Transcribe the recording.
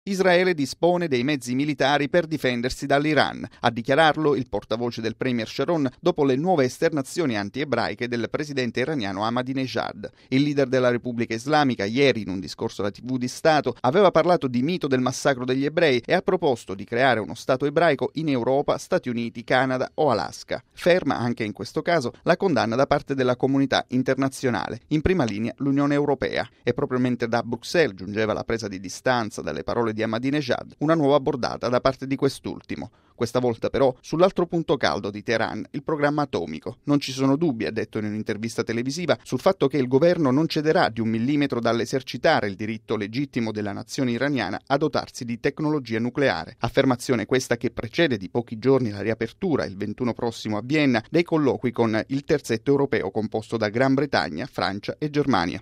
Israele dispone dei mezzi militari per difendersi dall'Iran. A dichiararlo il portavoce del premier Sharon dopo le nuove esternazioni anti-ebraiche del presidente iraniano Ahmadinejad. Il leader della Repubblica Islamica ieri in un discorso alla TV di Stato aveva parlato di mito del massacro degli ebrei e ha proposto di creare uno Stato ebraico in Europa, Stati Uniti, Canada o Alaska. Ferma anche in questo caso la condanna da parte della comunità internazionale, in prima linea l'Unione Europea. E proprio mentre da Bruxelles giungeva la presa di distanza dalle parole di Ahmadinejad, una nuova bordata da parte di quest'ultimo. Questa volta però sull'altro punto caldo di Teheran, il programma atomico. Non ci sono dubbi, ha detto in un'intervista televisiva, sul fatto che il governo non cederà di un millimetro dall'esercitare il diritto legittimo della nazione iraniana a dotarsi di tecnologia nucleare. Affermazione questa che precede di pochi giorni la riapertura, il 21 prossimo a Vienna, dei colloqui con il terzetto europeo composto da Gran Bretagna, Francia e Germania.